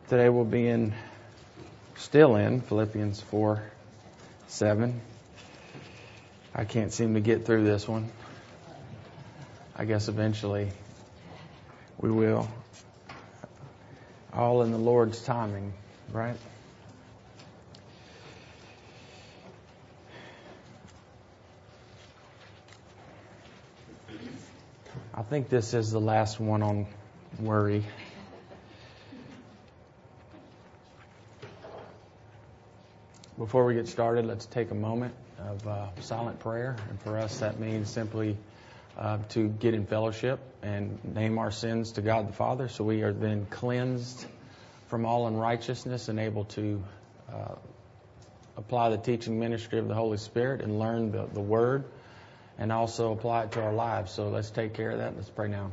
Today we'll be still in Philippians 4:7. I can't seem to get through this one. I guess eventually we will. All in the Lord's timing, right? I think this is the last one on worry. Before we get started, let's take a moment of silent prayer. And for us, that means simply to get in fellowship and name our sins to God the Father, so we are then cleansed from all unrighteousness and able to apply the teaching ministry of the Holy Spirit and learn the Word and also apply it to our lives. So let's take care of that. Let's pray now.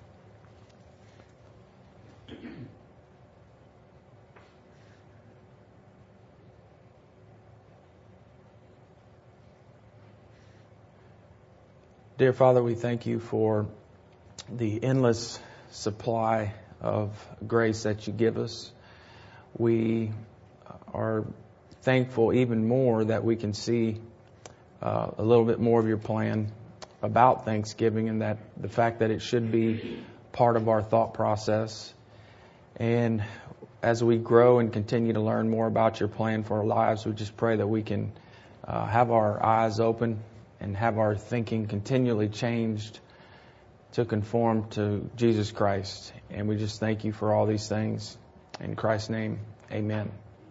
Dear Father, we thank you for the endless supply of grace that you give us. We are thankful even more that we can see a little bit more of your plan about Thanksgiving, and that the fact that it should be part of our thought process. And as we grow and continue to learn more about your plan for our lives, we just pray that we can have our eyes open and have our thinking continually changed to conform to Jesus Christ. And we just thank you for all these things. In Christ's name, amen.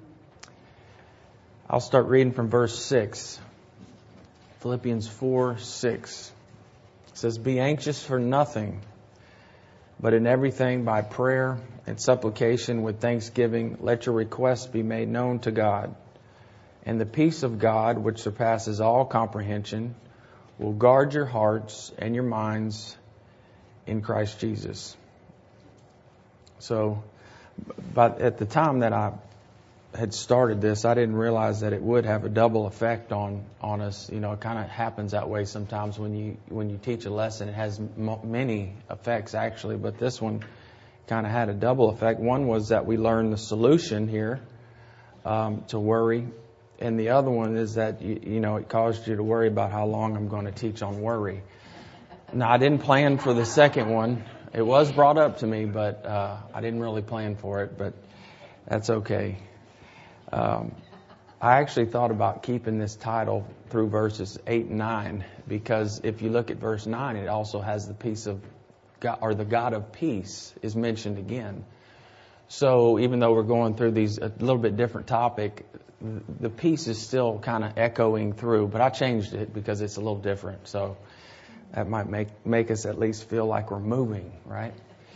I'll start reading from verse 6. Philippians 4:6. It says, "Be anxious for nothing, but in everything by prayer and supplication with thanksgiving, let your requests be made known to God. And the peace of God, which surpasses all comprehension, will guard your hearts and your minds in Christ Jesus." So, but at the time that I had started this, I didn't realize that it would have a double effect on us. You know, it kind of happens that way sometimes when you teach a lesson. It has many effects actually, but this one kind of had a double effect. One was that we learned the solution here to worry. And the other one is that, it caused you to worry about how long I'm going to teach on worry. Now, I didn't plan for the second one. It was brought up to me, but I didn't really plan for it, but that's okay. I actually thought about keeping this title through verses 8 and 9, because if you look at verse 9, it also has the peace of God, or the God of peace is mentioned again. So even though we're going through these a little bit different topic, the piece is still kind of echoing through, but I changed it because it's a little different. So that might make us at least feel like we're moving, right?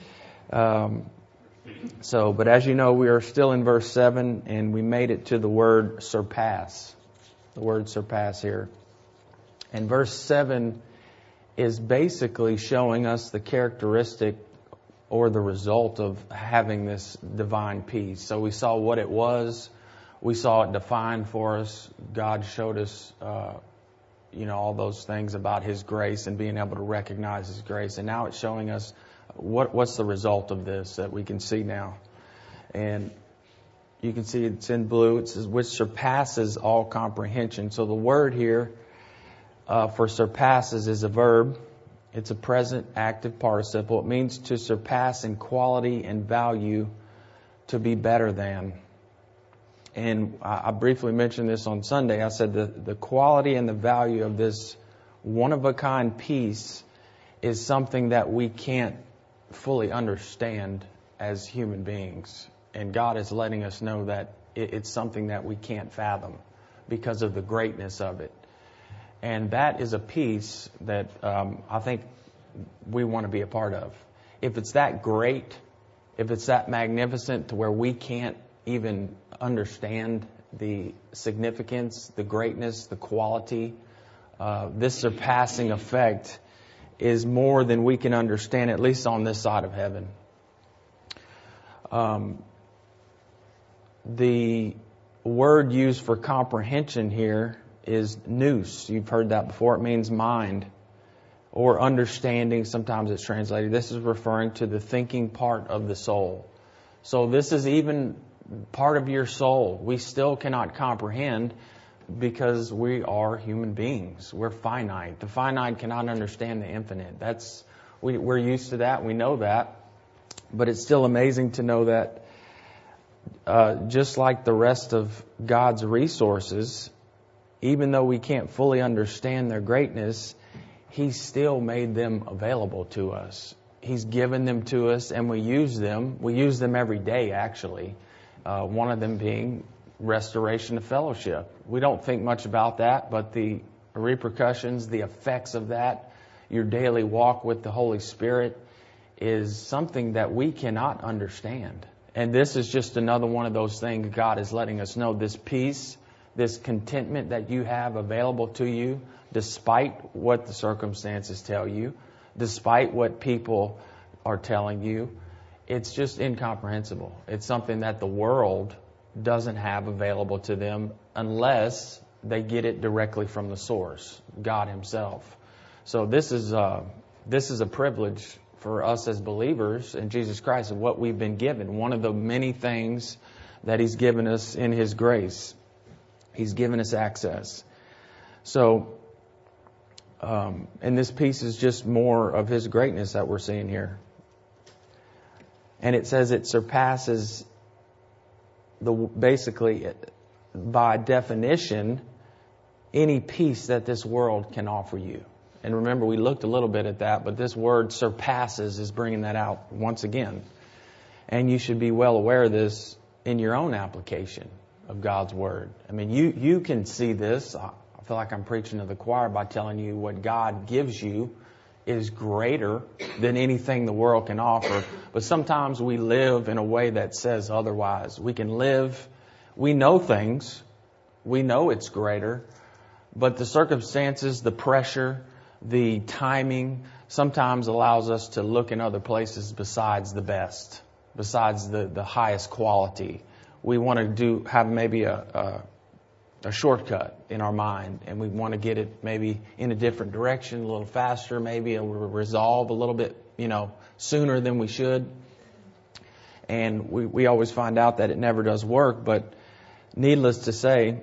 But as you know, we are still in verse 7, and we made it to the word surpass. The word surpass here. And verse 7 is basically showing us the characteristic or the result of having this divine peace. So we saw what it was. We saw it defined for us. God showed us, all those things about His grace and being able to recognize His grace. And now it's showing us what's the result of this that we can see now. And you can see it's in blue. It says, which surpasses all comprehension. So the word here for surpasses is a verb. It's a present active participle. It means to surpass in quality and value, to be better than. And I briefly mentioned this on Sunday. I said the quality and the value of this one-of-a-kind peace is something that we can't fully understand as human beings. And God is letting us know that it's something that we can't fathom because of the greatness of it. And that is a peace that I think we want to be a part of. If it's that great, if it's that magnificent to where we can't even understand the significance, the greatness, the quality, this surpassing effect is more than we can understand, at least on this side of heaven. The word used for comprehension here is nous. You've heard that before. It means mind or understanding. Sometimes it's translated. This is referring to the thinking part of the soul. So this is even part of your soul. We still cannot comprehend because we are human beings. We're finite. The finite cannot understand the infinite. We're used to that. We know that. But it's still amazing to know that just like the rest of God's resources, even though we can't fully understand their greatness, He still made them available to us. He's given them to us, and we use them. We use them every day, actually. One of them being restoration of fellowship. We don't think much about that, but the repercussions, the effects of that, your daily walk with the Holy Spirit, is something that we cannot understand. And this is just another one of those things God is letting us know. This peace, this contentment that you have available to you, despite what the circumstances tell you, despite what people are telling you, it's just incomprehensible. It's something that the world doesn't have available to them unless they get it directly from the source, God Himself. So this is a privilege for us as believers in Jesus Christ and what we've been given. One of the many things that He's given us in His grace. He's given us access. So, and this piece is just more of His greatness that we're seeing here. And it says it surpasses basically, by definition, any peace that this world can offer you. And remember, we looked a little bit at that, but this word surpasses is bringing that out once again. And you should be well aware of this in your own application of God's Word. I mean, you can see this. I feel like I'm preaching to the choir by telling you what God gives you is greater than anything the world can offer. But sometimes we live in a way that says otherwise. We can live, we know things, we know it's greater, but the circumstances, the pressure, the timing sometimes allows us to look in other places besides the best, besides the highest quality. We want to have maybe a shortcut in our mind, and we want to get it maybe in a different direction, a little faster, maybe a resolve a little bit, sooner than we should. And we always find out that it never does work. But needless to say,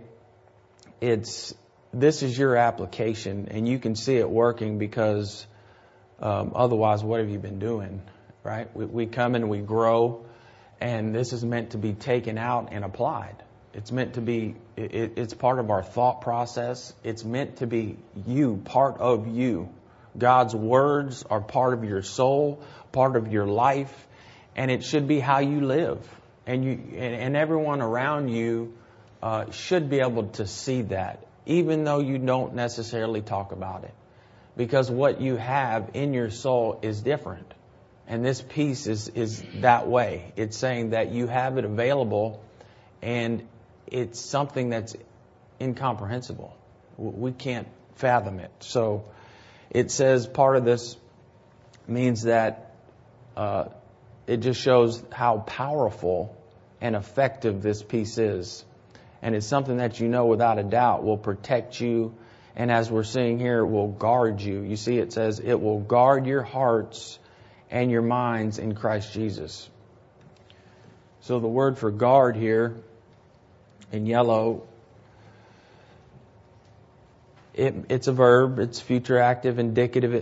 this is your application, and you can see it working because otherwise, what have you been doing, right? We come and we grow, and this is meant to be taken out and applied. It's meant to be, it's part of our thought process. It's meant to be you, part of you. God's words are part of your soul, part of your life, and it should be how you live. And everyone around you should be able to see that, even though you don't necessarily talk about it. Because what you have in your soul is different. And this piece is that way. It's saying that you have it available, and it's something that's incomprehensible. We can't fathom it. So it says part of this means that it just shows how powerful and effective this piece is. And it's something that without a doubt will protect you. And as we're seeing here, it will guard you. You see, it says it will guard your hearts and your minds in Christ Jesus. So the word for guard here in yellow, it's a verb. It's future active, indicative.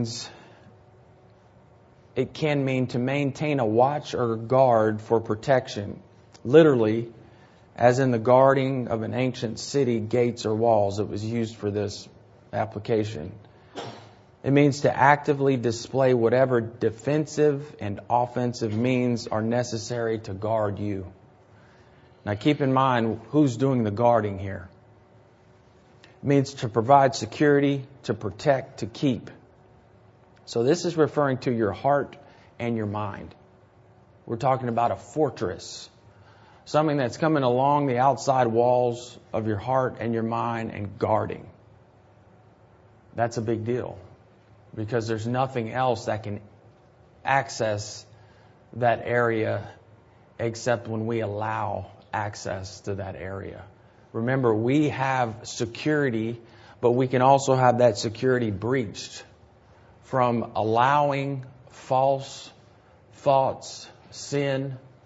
It can mean to maintain a watch or guard for protection. Literally, as in the guarding of an ancient city, gates or walls. It was used for this application. It means to actively display whatever defensive and offensive means are necessary to guard you. Now keep in mind who's doing the guarding here. It means to provide security, to protect, to keep. So this is referring to your heart and your mind. We're talking about a fortress. Something that's coming along the outside walls of your heart and your mind and guarding. That's a big deal. Because there's nothing else that can access that area except when we allow access to that area. Remember, we have security, but we can also have that security breached from allowing false thoughts, sin,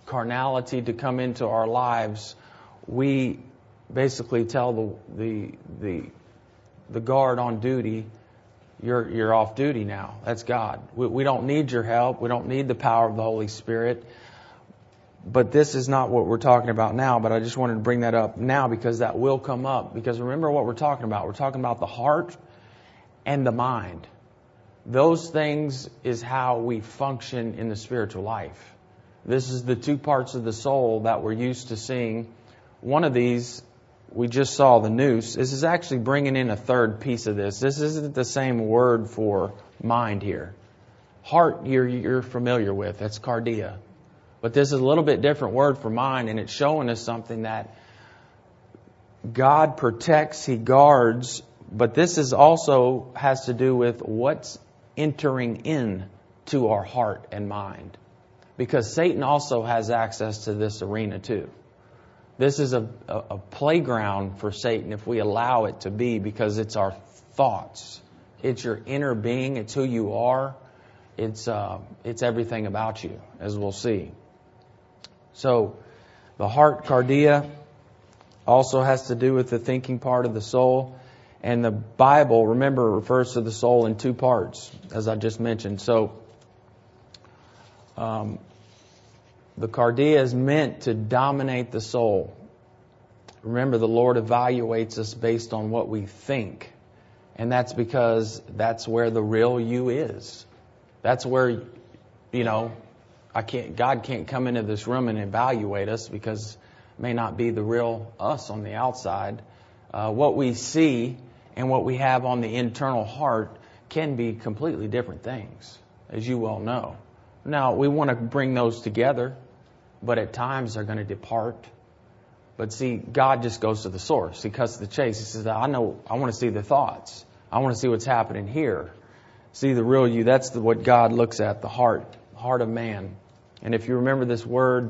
carnality to come into our lives, we basically tell the guard on duty, you're off duty now. That's God. We don't need your help. We don't need the power of the Holy Spirit. But this is not what we're talking about now, but I just wanted to bring that up now because that will come up. Because remember what we're talking about. We're talking about the heart and the mind. Those things is how we function in the spiritual life. This is the two parts of the soul that we're used to seeing. One of these, we just saw the nous. This is actually bringing in a third piece of this. This isn't the same word for mind here. Heart, you're familiar with. That's cardia. But this is a little bit different word for mind, and it's showing us something that God protects, He guards, but this is also has to do with what's entering in to our heart and mind. Because Satan also has access to this arena too. This is a playground for Satan if we allow it to be, because it's our thoughts. It's your inner being. It's who you are. It's everything about you, as we'll see. So the heart, cardia, also has to do with the thinking part of the soul. And the Bible, remember, refers to the soul in two parts, as I just mentioned. So the cardia is meant to dominate the soul. Remember, the Lord evaluates us based on what we think. And that's because that's where the real you is. That's where, God can't come into this room and evaluate us because it may not be the real us on the outside. What we see and what we have on the internal heart can be completely different things, as you well know. Now, we want to bring those together, but at times they're going to depart. But see, God just goes to the source. He cuts to the chase. He says, I want to see the thoughts. I want to see what's happening here. See the real you. That's what God looks at, the heart of man. And if you remember this word,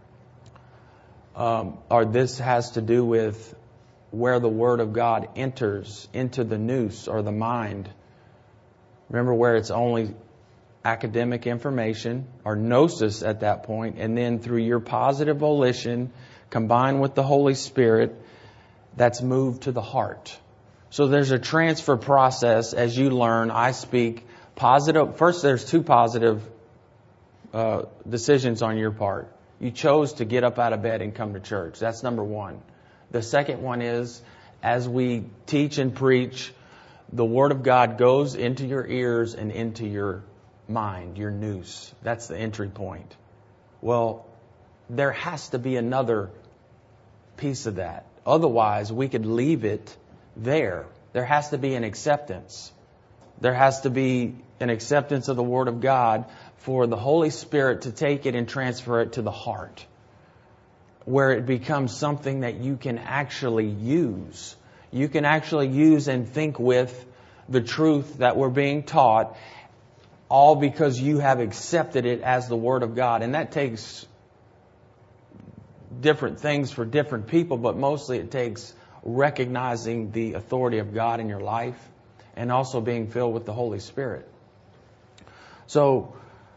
or this has to do with where the Word of God enters into the nous, or the mind. Remember where it's only academic information, or gnosis at that point, and then through your positive volition, combined with the Holy Spirit, that's moved to the heart. So there's a transfer process as you learn. I speak positive. First, there's two positive decisions on your part. You chose to get up out of bed and come to church. That's number one. The second one is, as we teach and preach, the Word of God goes into your ears and into your mind, your nous. That's the entry point. Well, there has to be another piece of that. Otherwise, we could leave it there. There has to be an acceptance. There has to be an acceptance of the Word of God for the Holy Spirit to take it and transfer it to the heart, where it becomes something that you can actually use. You can actually use and think with the truth that we're being taught, all because you have accepted it as the Word of God. And that takes different things for different people, but mostly it takes recognizing the authority of God in your life and also being filled with the Holy Spirit. So,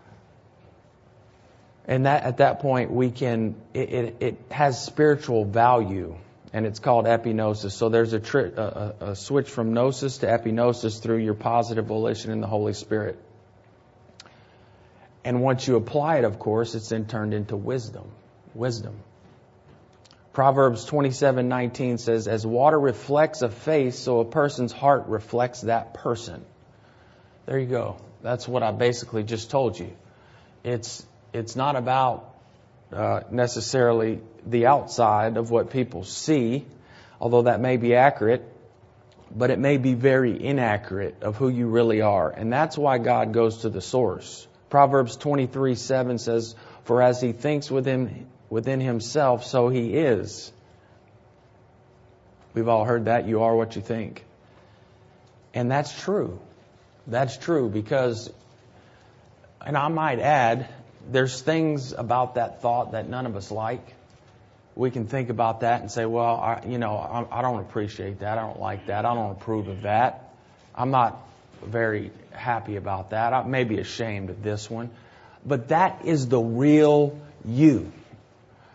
and that at that point we can, it has spiritual value, and it's called epignosis. So there's a switch from gnosis to epignosis through your positive volition in the Holy Spirit. And once you apply it, of course, it's then turned into wisdom. Proverbs 27:19 says, as water reflects a face, so a person's heart reflects that person. There you go. That's what I basically just told you. It's not about necessarily the outside of what people see, although that may be accurate, but it may be very inaccurate of who you really are. And that's why God goes to the source. Proverbs 23:7 says, for as he thinks within himself, so he is. We've all heard that. You are what you think. And that's true. That's true because, and I might add, there's things about that thought that none of us like. We can think about that and say, well, I don't appreciate that. I don't like that. I don't approve of that. I'm not very happy about that. I may be ashamed of this one. But that is the real you.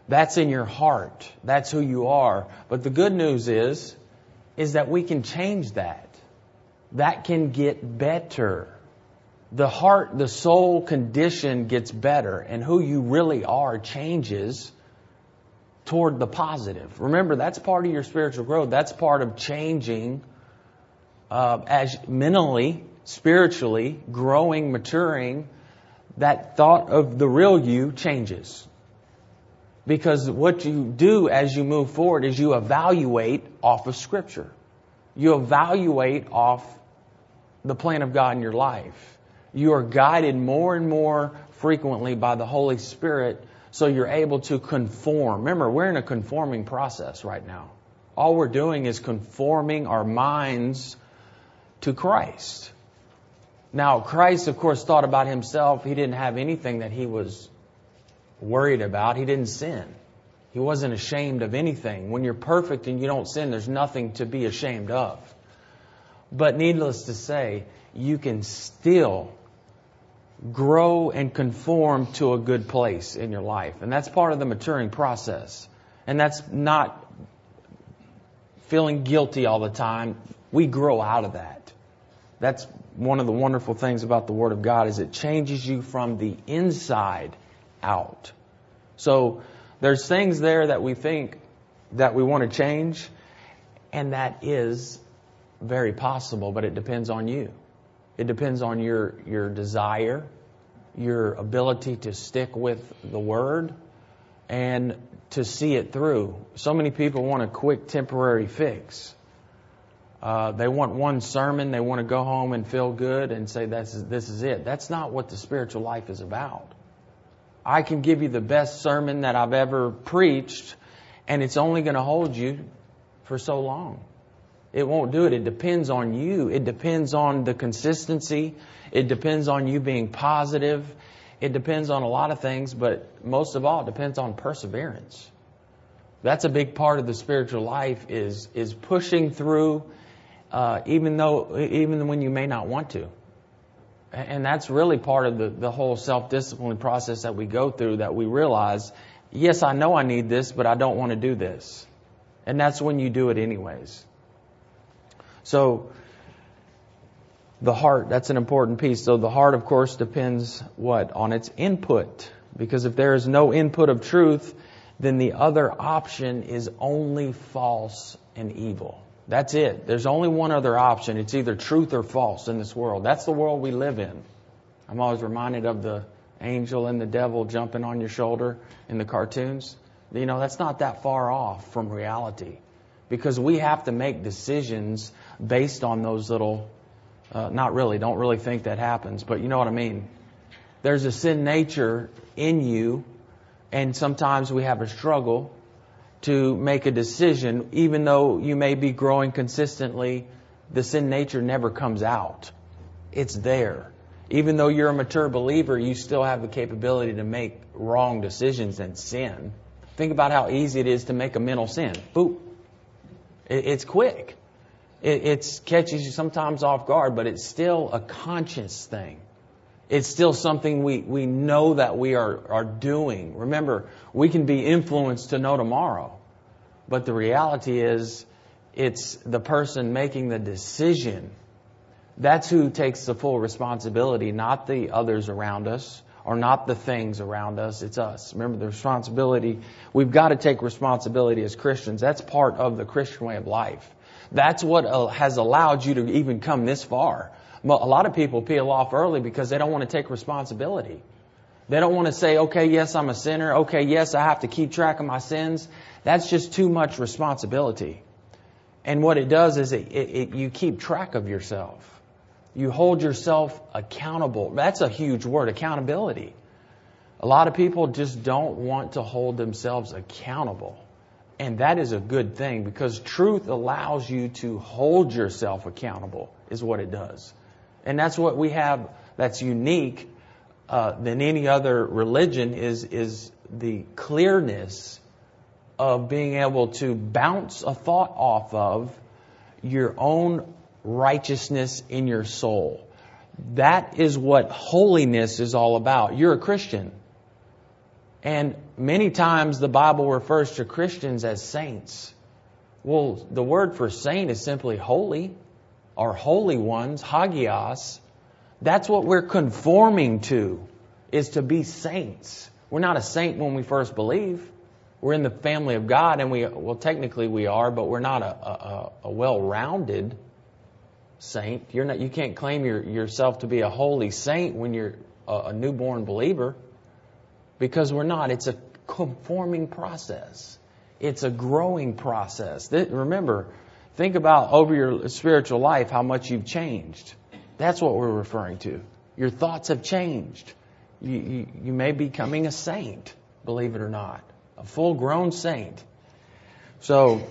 That's in your heart. That's who you are. But the good news is that we can change that. That can get better. The heart, the soul condition gets better, and who you really are changes toward the positive. Remember, that's part of your spiritual growth. That's part of changing as mentally, spiritually, growing, maturing. That thought of the real you changes. Because what you do as you move forward is you evaluate off of Scripture. You evaluate off the plan of God in your life. You are guided more and more frequently by the Holy Spirit, so you're able to conform. Remember, we're in a conforming process right now. All we're doing is conforming our minds to Christ. Now, Christ, of course, thought about Himself. He didn't have anything that He was worried about. He didn't sin. He wasn't ashamed of anything. When you're perfect and you don't sin, there's nothing to be ashamed of. But needless to say, you can still grow and conform to a good place in your life. And that's part of the maturing process. And that's not feeling guilty all the time. We grow out of that. That's one of the wonderful things about the Word of God, is it changes you from the inside out. So there's things there that we think that we want to change, and that is very possible, but it depends on you. It depends on your desire, your ability to stick with the Word, and to see it through. So many people want a quick temporary fix. They want one sermon, they want to go home and feel good and say this is it. That's not what the spiritual life is about. I can give you the best sermon that I've ever preached, and it's only going to hold you for so long. It won't do it. It depends on you. It depends on the consistency. It depends on you being positive. It depends on a lot of things, but most of all, it depends on perseverance. That's a big part of the spiritual life, is pushing through, even when you may not want to. And that's really part of the whole self-discipline process that we go through, that we realize, yes, I know I need this, but I don't want to do this. And that's when you do it anyways. So the heart, that's an important piece. So the heart, of course, depends on its input. Because if there is no input of truth, then the other option is only false and evil. That's it. There's only one other option. It's either truth or false in this world. That's the world we live in. I'm always reminded of the angel and the devil jumping on your shoulder in the cartoons. You know, that's not that far off from reality. Because we have to make decisions based on those little, don't really think that happens, but you know what I mean. There's a sin nature in you, and sometimes we have a struggle to make a decision. Even though you may be growing consistently, the sin nature never comes out. It's there. Even though you're a mature believer, you still have the capability to make wrong decisions and sin. Think about how easy it is to make a mental sin. Boop. It's quick. It catches you sometimes off guard, but it's still a conscious thing. It's still something we know that we are doing. Remember, we can be influenced to know tomorrow. But the reality is, it's the person making the decision. That's who takes the full responsibility, not the others around us, or not the things around us. It's us. Remember, the responsibility, we've got to take responsibility as Christians. That's part of the Christian way of life. That's what has allowed you to even come this far. A lot of people peel off early because they don't want to take responsibility. They don't want to say, okay, yes, I'm a sinner. Okay, yes, I have to keep track of my sins. That's just too much responsibility. And what it does is you keep track of yourself. You hold yourself accountable. That's a huge word, accountability. A lot of people just don't want to hold themselves accountable. And that is a good thing, because truth allows you to hold yourself accountable, is what it does. And that's what we have that's unique than any other religion, is the clearness of being able to bounce a thought off of your own righteousness in your soul. That is what holiness is all about. You're a Christian. And many times the Bible refers to Christians as saints. Well, the word for saint is simply holy, or holy ones, hagios. That's what we're conforming to, is to be saints. We're not a saint when we first believe. We're in the family of God, and technically we are, but we're not a well-rounded saint. You can't claim yourself to be a holy saint when you're a newborn believer, because we're not. It's a conforming process. It's a growing process. Remember, think about over your spiritual life how much you've changed. That's what we're referring to. Your thoughts have changed. You may be becoming a saint, believe it or not. A full-grown saint. So,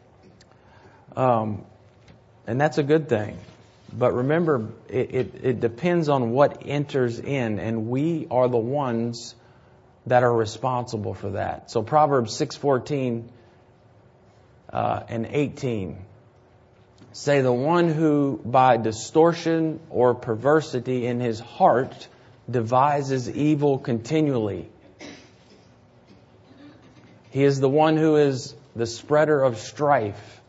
and that's a good thing. But remember, it depends on what enters in, and we are the ones that are responsible for that. So Proverbs 6:14 and 18 say, the one who by distortion or perversity in his heart devises evil continually. He is the one who is the spreader of strife.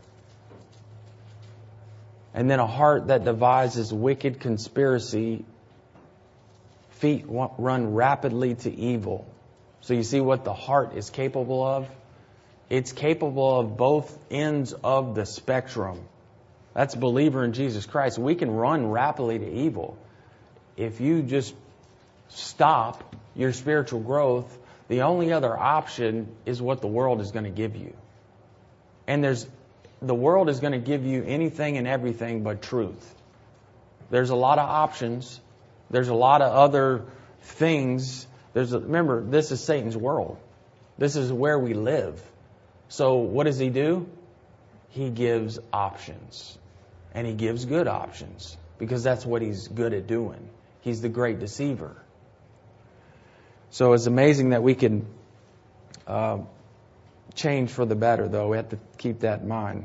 And then a heart that devises wicked conspiracy, feet run rapidly to evil. So you see what the heart is capable of? It's capable of both ends of the spectrum. That's a believer in Jesus Christ. We can run rapidly to evil. If you just stop your spiritual growth, the only other option is what the world is going to give you. And the world is going to give you anything and everything but truth. There's a lot of options. There's a lot of other things. Remember, this is Satan's world. This is where we live. So what does he do? He gives options. And he gives good options, because that's what he's good at doing. He's the great deceiver. So it's amazing that we can change for the better, though. We have to keep that in mind.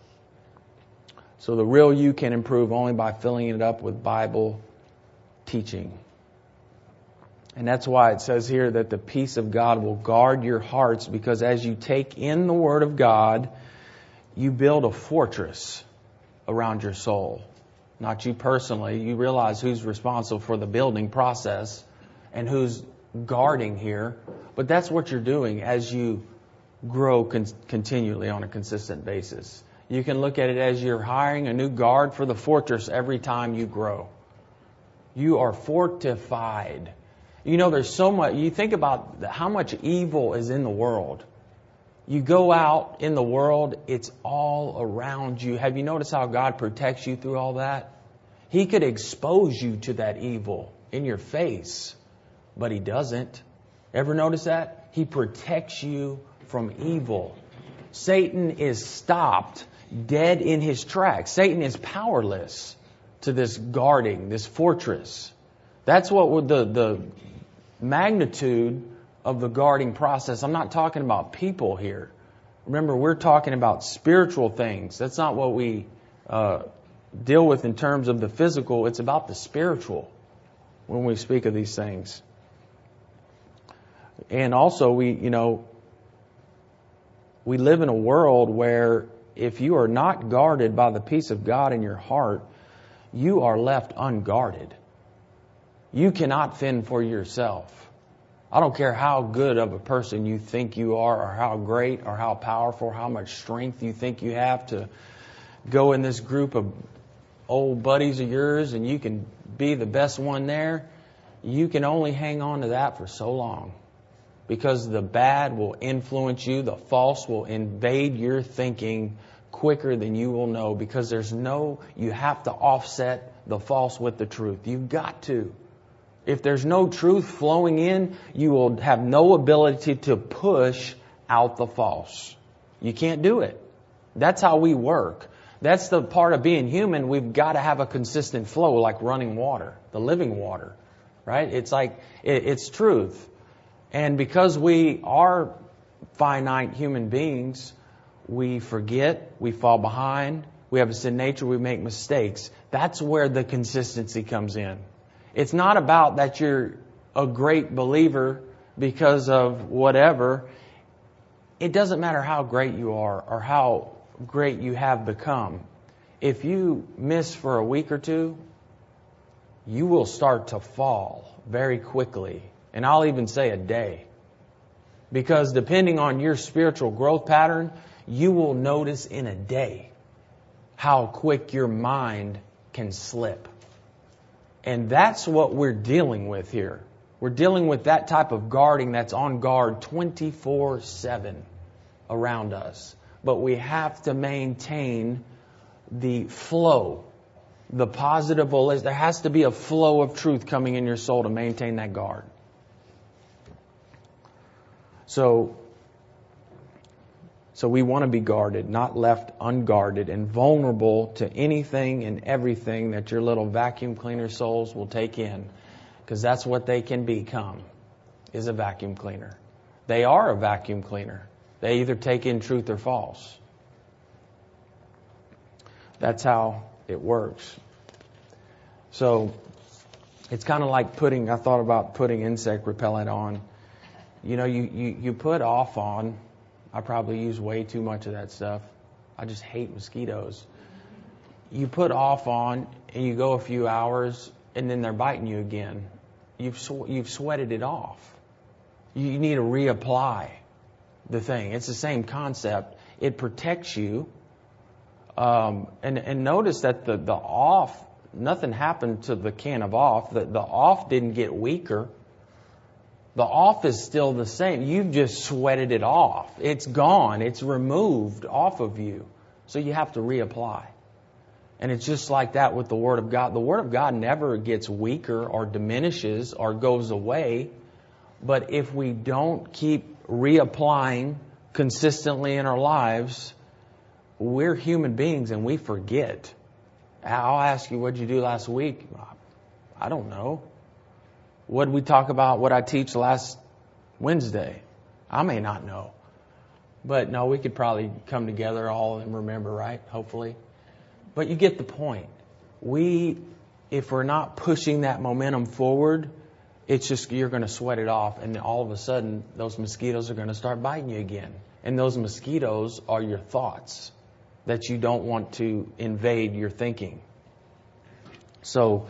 So the real you can improve only by filling it up with Bible teaching. And that's why it says here that the peace of God will guard your hearts, because as you take in the Word of God, you build a fortress around your soul. Not you personally. You realize who's responsible for the building process and who's guarding here. But that's what you're doing as you grow continually on a consistent basis. You can look at it as you're hiring a new guard for the fortress every time you grow. You are fortified. You know, there's so much. You think about how much evil is in the world. You go out in the world, it's all around you. Have you noticed how God protects you through all that? He could expose you to that evil in your face, but He doesn't. Ever notice that? He protects you from evil. Satan is stopped dead in his tracks. Satan is powerless to this guarding, this fortress. That's what the magnitude of the guarding process. I'm not talking about people here. Remember, we're talking about spiritual things. That's not what we deal with in terms of the physical. It's about the spiritual when we speak of these things. And also, we live in a world where if you are not guarded by the peace of God in your heart, you are left unguarded. You cannot fend for yourself. I don't care how good of a person you think you are, or how great, or how powerful, or how much strength you think you have to go in this group of old buddies of yours and you can be the best one there. You can only hang on to that for so long, because the bad will influence you. The false will invade your thinking quicker than you will know, because you have to offset the false with the truth. You've got to. If there's no truth flowing in, you will have no ability to push out the false. You can't do it. That's how we work. That's the part of being human. We've got to have a consistent flow, like running water, the living water, right? It's like, it's truth. And because we are finite human beings, we forget, we fall behind, we have a sin nature, we make mistakes. That's where the consistency comes in. It's not about that you're a great believer because of whatever, it doesn't matter how great you are or how great you have become. If you miss for a week or two, you will start to fall very quickly. And I'll even say a day. Because depending on your spiritual growth pattern, you will notice in a day how quick your mind can slip. And that's what we're dealing with here. We're dealing with that type of guarding that's on guard 24/7 around us. But we have to maintain the flow, the positive. There has to be a flow of truth coming in your soul to maintain that guard. So we want to be guarded, not left unguarded and vulnerable to anything and everything that your little vacuum cleaner souls will take in. Because that's what they can become, is a vacuum cleaner. They are a vacuum cleaner. They either take in truth or false. That's how it works. So it's kind of like I thought about putting insect repellent on. You know, you put off on. I probably use way too much of that stuff. I just hate mosquitoes. You put off on and you go a few hours and then they're biting you again. You've sweated it off. You need to reapply the thing. It's the same concept. It protects you. And notice that the off, nothing happened to the can of off. The off didn't get weaker. The off is still the same. You've just sweated it off. It's gone. It's removed off of you. So you have to reapply. And it's just like that with the Word of God. The Word of God never gets weaker or diminishes or goes away. But if we don't keep reapplying consistently in our lives, we're human beings and we forget. I'll ask you, what did you do last week? I don't know. What did we talk about? What I teach last Wednesday? I may not know. But no, we could probably come together all and remember, right? Hopefully. But you get the point. If we're not pushing that momentum forward, it's just you're going to sweat it off. And then all of a sudden, those mosquitoes are going to start biting you again. And those mosquitoes are your thoughts that you don't want to invade your thinking. So,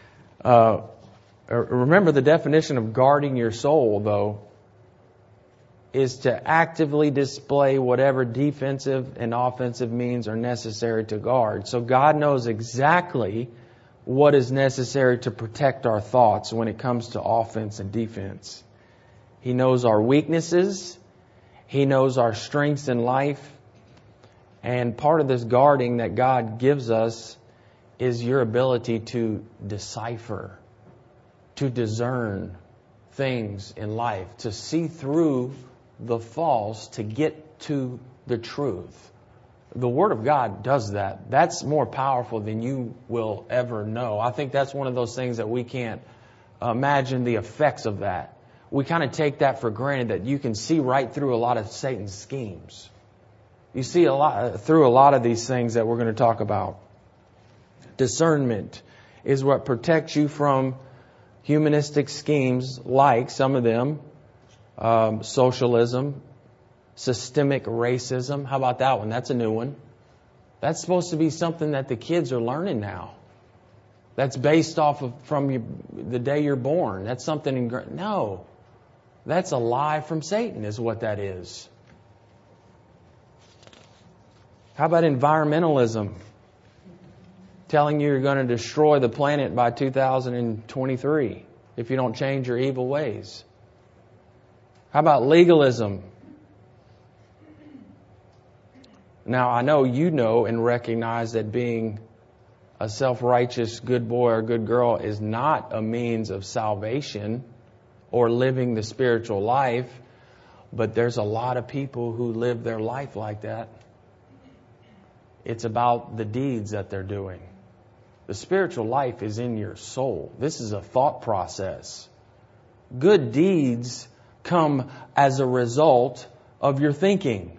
remember the definition of guarding your soul, though, is to actively display whatever defensive and offensive means are necessary to guard. So God knows exactly what is necessary to protect our thoughts when it comes to offense and defense. He knows our weaknesses. He knows our strengths in life. And part of this guarding that God gives us is your ability to decipher, to discern things in life, to see through the false to get to the truth. The Word of God does that. That's more powerful than you will ever know. I think that's one of those things that we can't imagine the effects of that. We kind of take that for granted, that you can see right through a lot of Satan's schemes. You see through a lot of these things that we're going to talk about. Discernment is what protects you from humanistic schemes like some of them, socialism, systemic racism. How about that one? That's a new one. That's supposed to be something that the kids are learning now. That's based off of the day you're born. That's something no. That's a lie from Satan is what that is. How about environmentalism? Telling you you're going to destroy the planet by 2023 if you don't change your evil ways. How about legalism? Now, I know you know and recognize that being a self-righteous good boy or good girl is not a means of salvation or living the spiritual life, but there's a lot of people who live their life like that. It's about the deeds that they're doing. The spiritual life is in your soul. This is a thought process. Good deeds come as a result of your thinking.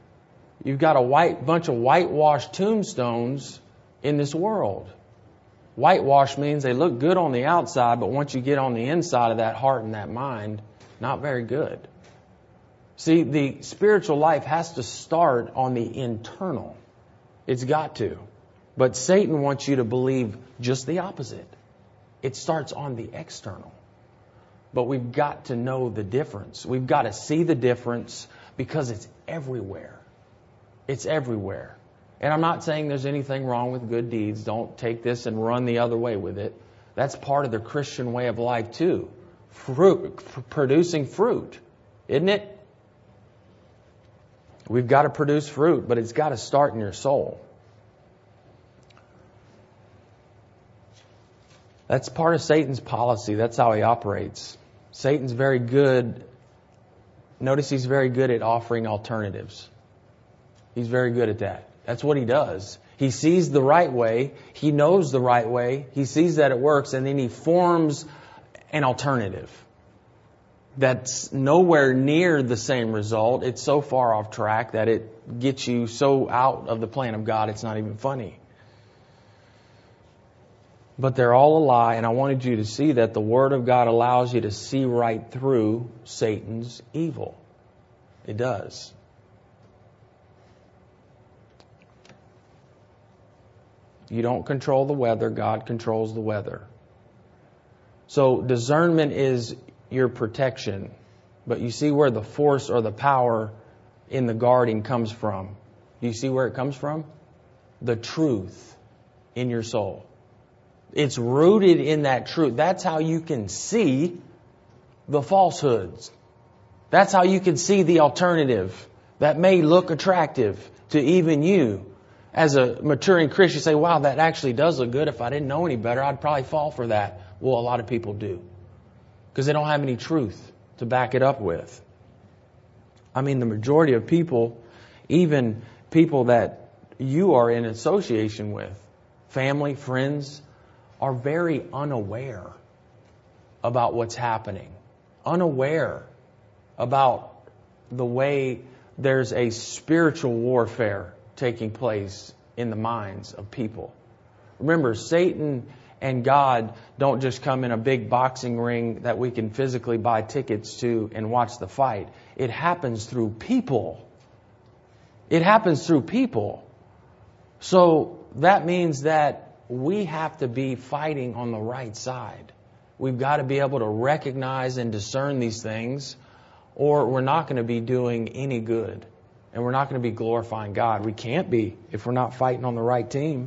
You've got a bunch of whitewashed tombstones in this world. Whitewash means they look good on the outside, but once you get on the inside of that heart and that mind, not very good. See, the spiritual life has to start on the internal. It's got to. But Satan wants you to believe just the opposite. It starts on the external. But we've got to know the difference. We've got to see the difference because it's everywhere. It's everywhere. And I'm not saying there's anything wrong with good deeds. Don't take this and run the other way with it. That's part of the Christian way of life too. Producing fruit, isn't it? We've got to produce fruit, but it's got to start in your soul. That's part of Satan's policy. That's how he operates. Satan's very good. Notice he's very good at offering alternatives. He's very good at that. That's what he does. He sees the right way. He knows the right way. He sees that it works, and then he forms an alternative that's nowhere near the same result. It's so far off track that it gets you so out of the plan of God, it's not even funny. But they're all a lie, and I wanted you to see that the Word of God allows you to see right through Satan's evil. It does. You don't control the weather. God controls the weather. So discernment is your protection. But you see where the force or the power in the guarding comes from. Do you see where it comes from? The truth in your soul. It's rooted in that truth. That's how you can see the falsehoods. That's how you can see the alternative that may look attractive to even you. As a maturing Christian, you say, wow, that actually does look good. If I didn't know any better, I'd probably fall for that. Well, a lot of people do. Because they don't have any truth to back it up with. I mean, the majority of people, even people that you are in association with, family, friends, are very unaware about what's happening. Unaware about the way there's a spiritual warfare taking place in the minds of people. Remember, Satan and God don't just come in a big boxing ring that we can physically buy tickets to and watch the fight. It happens through people. It happens through people. So that means that we have to be fighting on the right side. We've got to be able to recognize and discern these things, or we're not going to be doing any good. And we're not going to be glorifying God. We can't be if we're not fighting on the right team.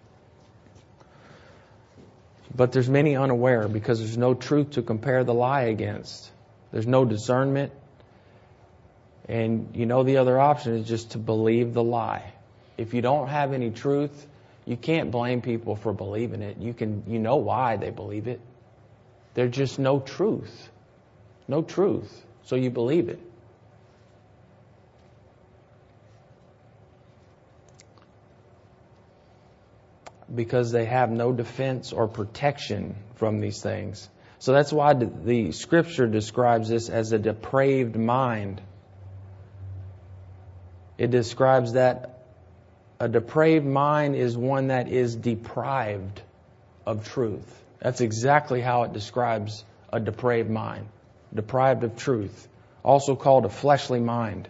But there's many unaware because there's no truth to compare the lie against. There's no discernment. And you know the other option is just to believe the lie. If you don't have any truth, you can't blame people for believing it. You know why they believe it. There's just no truth. No truth. So you believe it. Because they have no defense or protection from these things. So that's why the Scripture describes this as a depraved mind. It describes that a depraved mind is one that is deprived of truth. That's exactly how it describes a depraved mind. Deprived of truth. Also called a fleshly mind.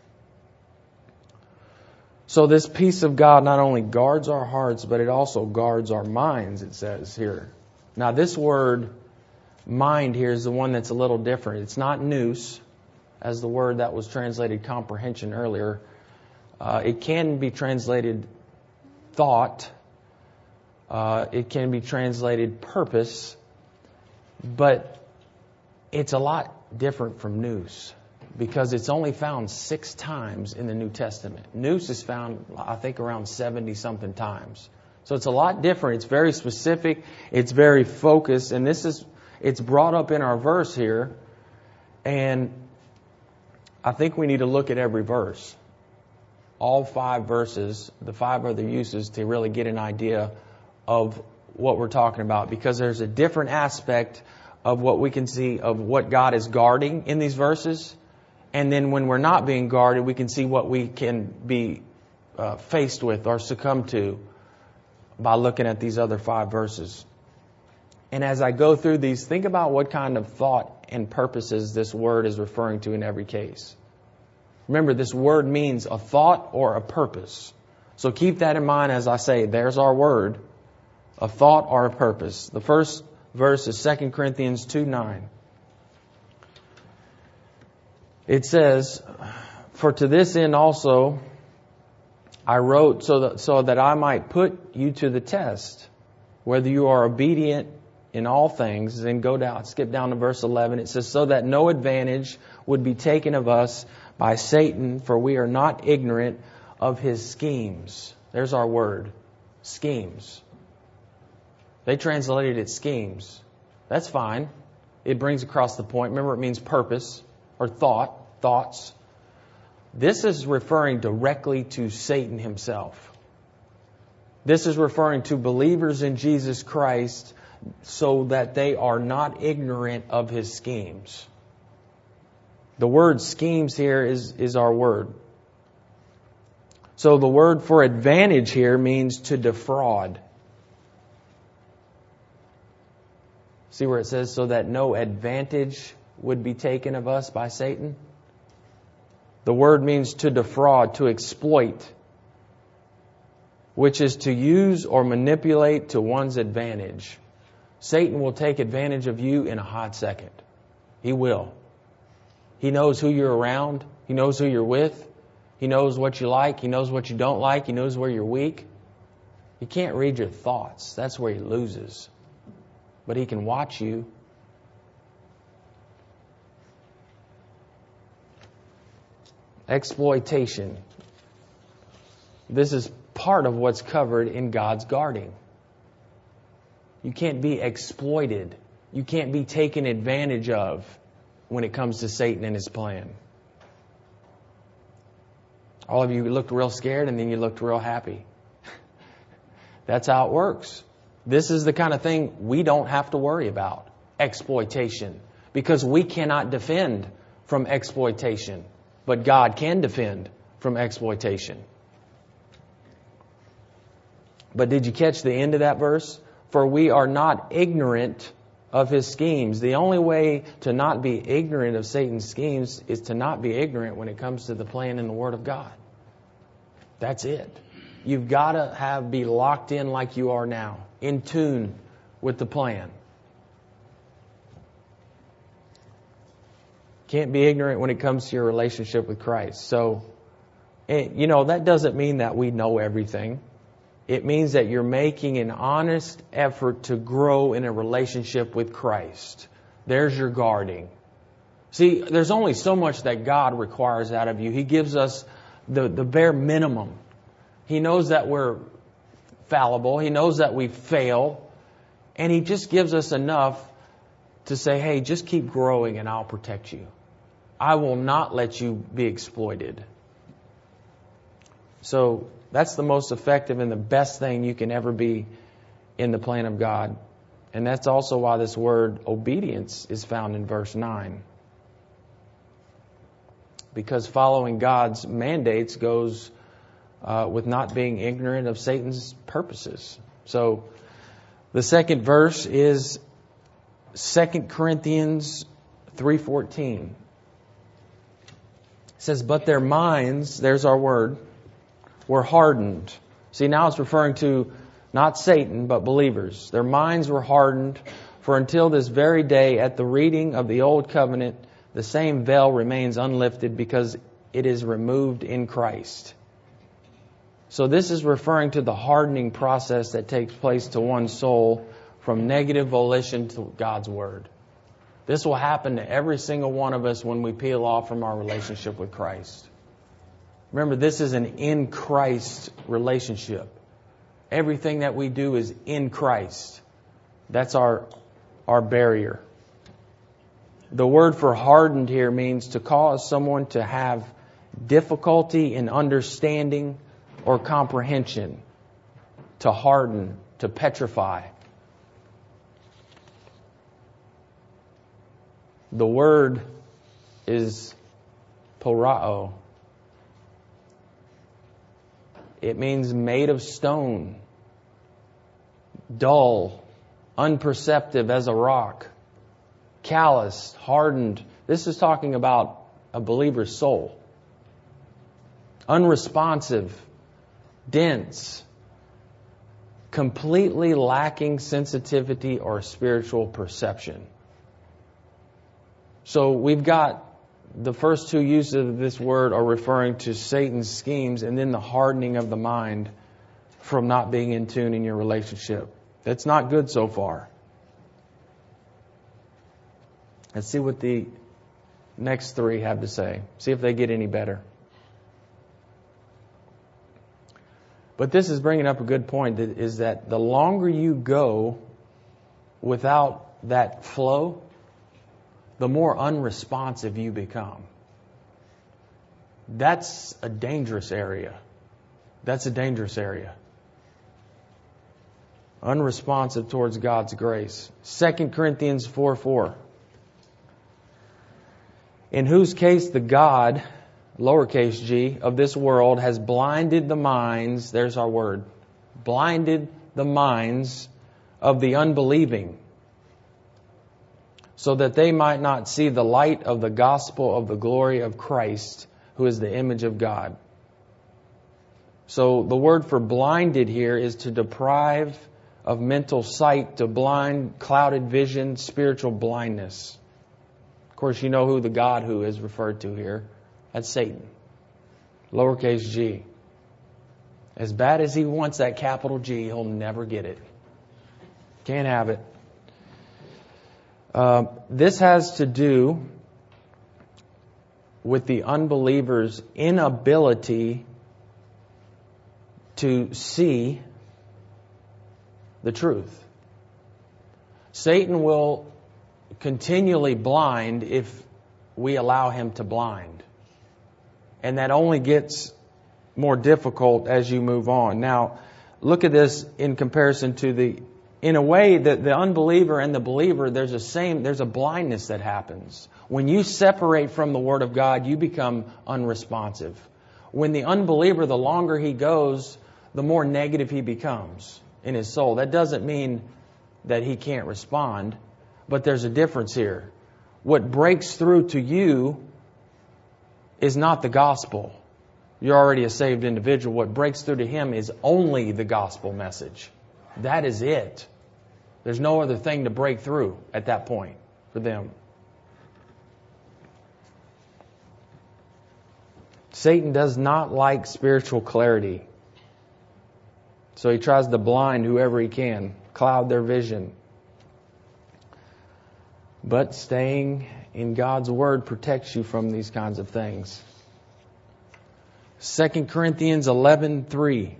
So this peace of God not only guards our hearts, but it also guards our minds, it says here. Now this word, mind here, is the one that's a little different. It's not nous, as the word that was translated comprehension earlier. It can be translated thought. It can be translated purpose. But it's a lot different from nous. Because it's only found 6 times in the New Testament. Nous is found, I think, around 70-something times. So it's a lot different. It's very specific. It's very focused. And it's brought up in our verse here. And I think we need to look at every verse. All 5 verses, the 5 other uses, to really get an idea of what we're talking about. Because there's a different aspect of what we can see of what God is guarding in these verses. And then when we're not being guarded, we can see what we can be faced with or succumb to by looking at these other 5 verses. And as I go through these, think about what kind of thought and purposes this word is referring to in every case. Remember, this word means a thought or a purpose. So keep that in mind as I say, there's our word, a thought or a purpose. The first verse is 2 Corinthians 2:9. It says, "For to this end also I wrote so that I might put you to the test, whether you are obedient in all things." Then skip down to verse 11. It says, "So that no advantage would be taken of us by Satan, for we are not ignorant of his schemes." There's our word, schemes. They translated it schemes. That's fine. It brings across the point. Remember, it means purpose or thoughts. This is referring directly to Satan himself. This is referring to believers in Jesus Christ so that they are not ignorant of his schemes. The word schemes here is our word. So the word for advantage here means to defraud. See where it says, so that no advantage would be taken of us by Satan? The word means to defraud, to exploit, which is to use or manipulate to one's advantage. Satan will take advantage of you in a hot second. He will. He knows who you're around. He knows who you're with. He knows what you like. He knows what you don't like. He knows where you're weak. He can't read your thoughts. That's where he loses. But he can watch you. Exploitation. This is part of what's covered in God's guarding. You can't be exploited. You can't be taken advantage of when it comes to Satan and his plan. All of you looked real scared and then you looked real happy. That's how it works. This is the kind of thing we don't have to worry about. Exploitation. Because we cannot defend from exploitation. But God can defend from exploitation. But did you catch the end of that verse? For we are not ignorant of his schemes. The only way to not be ignorant of Satan's schemes is to not be ignorant when it comes to the plan and the Word of God. That's it. You've got to be locked in like you are now, in tune with the plan. Can't be ignorant when it comes to your relationship with Christ. So, that doesn't mean that we know everything. It means that you're making an honest effort to grow in a relationship with Christ. There's your guarding. See, there's only so much that God requires out of you. He gives us the bare minimum. He knows that we're fallible. He knows that we fail. And He just gives us enough to say, hey, just keep growing and I'll protect you. I will not let you be exploited. So that's the most effective and the best thing you can ever be in the plan of God. And that's also why this word obedience is found in verse 9. Because following God's mandates goes with not being ignorant of Satan's purposes. So the second verse is 2 Corinthians 3:14. It says, but their minds, there's our word, were hardened. See, now it's referring to not Satan, but believers. Their minds were hardened, for until this very day, at the reading of the Old Covenant, the same veil remains unlifted because it is removed in Christ. So this is referring to the hardening process that takes place to one's soul from negative volition to God's Word. This will happen to every single one of us when we peel off from our relationship with Christ. Remember, this is an in Christ relationship. Everything that we do is in Christ. That's our barrier. The word for hardened here means to cause someone to have difficulty in understanding or comprehension. To harden, to petrify. The word is porao. It means made of stone. dull, unperceptive as a rock, calloused, hardened. This is talking about a believer's soul. Unresponsive, dense, completely lacking sensitivity or spiritual perception. So we've got the first two uses of this word are referring to Satan's schemes, and then the hardening of the mind from not being in tune in your relationship. That's not good so far. Let's see what the next three have to say. See if they get any better. But this is bringing up a good point, is that the longer you go without that flow, the more unresponsive you become. That's a dangerous area. That's a dangerous area. Unresponsive towards God's grace. 2 Corinthians 4:4. In whose case the God, lowercase g, of this world has blinded the minds, there's our word, blinded the minds of the unbelieving, so that they might not see the light of the gospel of the glory of Christ, who is the image of God. So the word for blinded here is to deprive of mental sight, to blind, clouded vision, spiritual blindness. Of course, you know who the God who is referred to here. That's Satan. Lowercase g. As bad as he wants that capital G, he'll never get it. Can't have it. This has to do with the unbeliever's inability to see the truth. Satan will continually blind if we allow him to blind. And that only gets more difficult as you move on. Now, look at this in comparison to in a way that the unbeliever and the believer, there's a blindness that happens. When you separate from the Word of God, you become unresponsive. When the unbeliever, the longer he goes, the more negative he becomes in his soul. That doesn't mean that he can't respond, but there's a difference here. What breaks through to you is not the gospel. You're already a saved individual. What breaks through to him is only the gospel message. That is it. There's no other thing to break through at that point for them. Satan does not like spiritual clarity. So he tries to blind whoever he can, cloud their vision. But staying in God's Word protects you from these kinds of things. 2 Corinthians 11:3.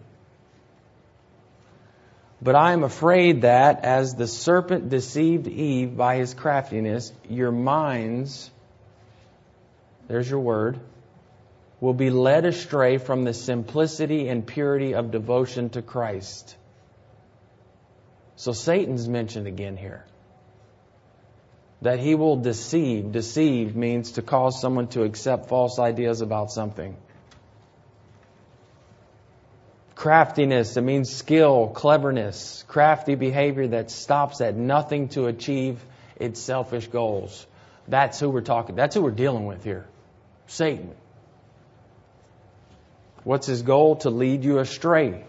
But I am afraid that, as the serpent deceived Eve by his craftiness, your minds, there's your word, will be led astray from the simplicity and purity of devotion to Christ. So Satan's mentioned again here. That he will deceive. Deceive means to cause someone to accept false ideas about something. Craftiness, it means skill, cleverness, crafty behavior that stops at nothing to achieve its selfish goals. That's who we're talking. That's who we're dealing with here. Satan. What's his goal? To lead you astray.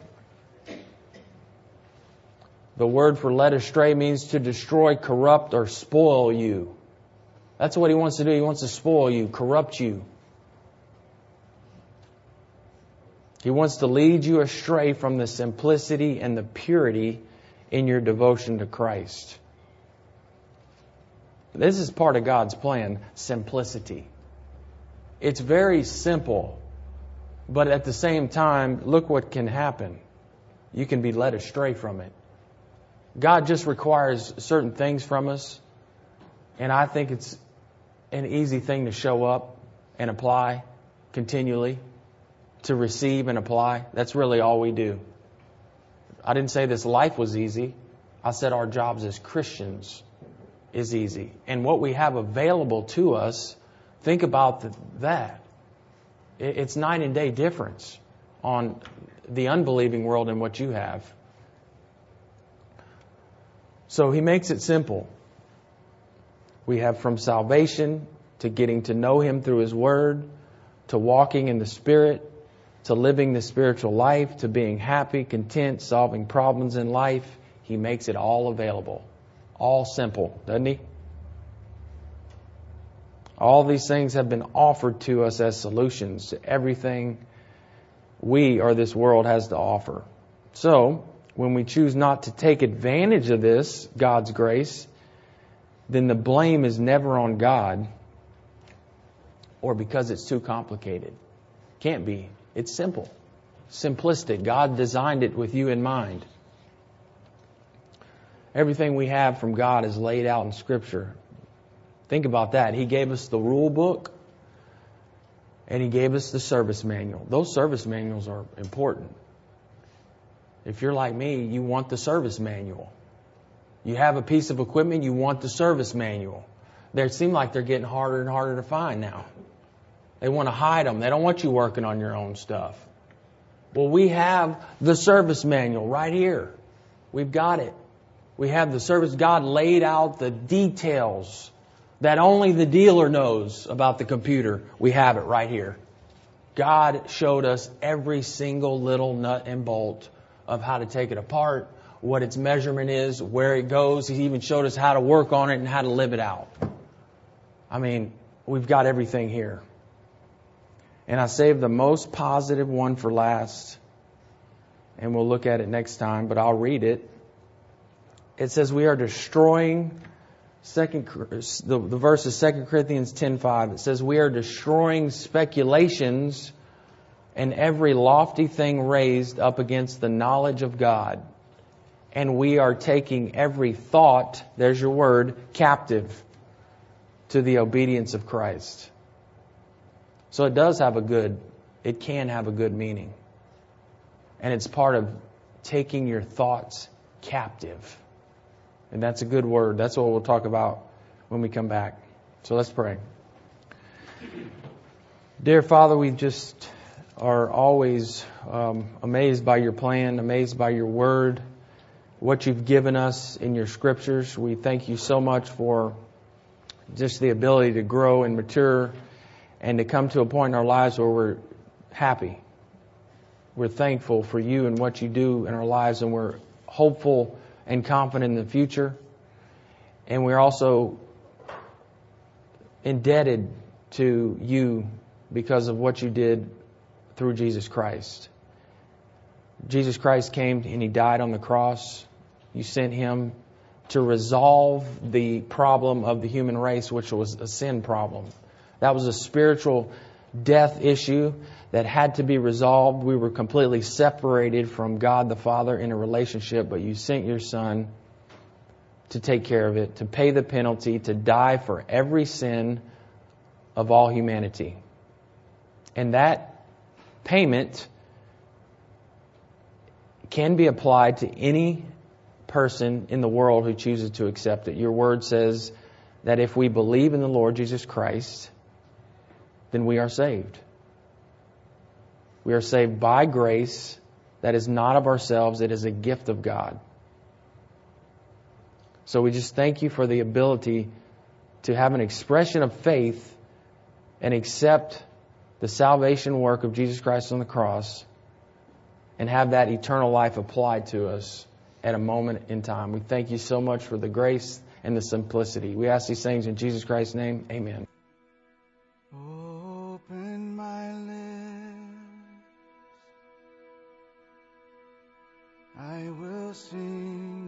The word for led astray means to destroy, corrupt, or spoil you. That's what he wants to do. He wants to spoil you, corrupt you. He wants to lead you astray from the simplicity and the purity in your devotion to Christ. This is part of God's plan, simplicity. It's very simple, but at the same time, look what can happen. You can be led astray from it. God just requires certain things from us, and I think it's an easy thing to show up and apply continually, to receive and apply. That's really all we do. I didn't say this life was easy. I said our jobs as Christians is easy. And what we have available to us, think about that. It's night and day difference on the unbelieving world and what you have. So He makes it simple. We have from salvation to getting to know Him through His Word, to walking in the Spirit, to living the spiritual life, to being happy, content, solving problems in life. He makes it all available. All simple, doesn't He? All these things have been offered to us as solutions to everything we or this world has to offer. So, when we choose not to take advantage of this, God's grace, then the blame is never on God or because it's too complicated. Can't be. It's simple. Simplistic. God designed it with you in mind. Everything we have from God is laid out in Scripture. Think about that. He gave us the rule book and He gave us the service manual. Those service manuals are important. If you're like me, you want the service manual. You have a piece of equipment, you want the service manual. They seem like they're getting harder and harder to find now. They want to hide them. They don't want you working on your own stuff. Well, we have the service manual right here. We've got it. We have the service. God laid out the details that only the dealer knows about the computer. We have it right here. God showed us every single little nut and bolt of how to take it apart, what its measurement is, where it goes. He even showed us how to work on it and how to live it out. I mean, we've got everything here. And I saved the most positive one for last. And we'll look at it next time, but I'll read it. It says we are destroying, the verse is 2 Corinthians 10:5. It says we are destroying speculations and every lofty thing raised up against the knowledge of God. And we are taking every thought, there's your word, captive to the obedience of Christ. So it can have a good meaning. And it's part of taking your thoughts captive. And that's a good word. That's what we'll talk about when we come back. So let's pray. Dear Father, we just are always amazed by your plan, amazed by your word, what you've given us in your scriptures. We thank you so much for just the ability to grow and mature and to come to a point in our lives where we're happy. We're thankful for you and what you do in our lives, and we're hopeful and confident in the future. And we're also indebted to you because of what you did through Jesus Christ. Jesus Christ came and He died on the cross. You sent Him to resolve the problem of the human race, which was a sin problem. That was a spiritual death issue that had to be resolved. We were completely separated from God the Father in a relationship, but you sent your Son to take care of it, to pay the penalty, to die for every sin of all humanity. And that payment can be applied to any person in the world who chooses to accept it. Your word says that if we believe in the Lord Jesus Christ, then we are saved. We are saved by grace that is not of ourselves. It is a gift of God. So we just thank you for the ability to have an expression of faith and accept the salvation work of Jesus Christ on the cross and have that eternal life applied to us at a moment in time. We thank you so much for the grace and the simplicity. We ask these things in Jesus Christ's name. Amen. Open my lips, I will sing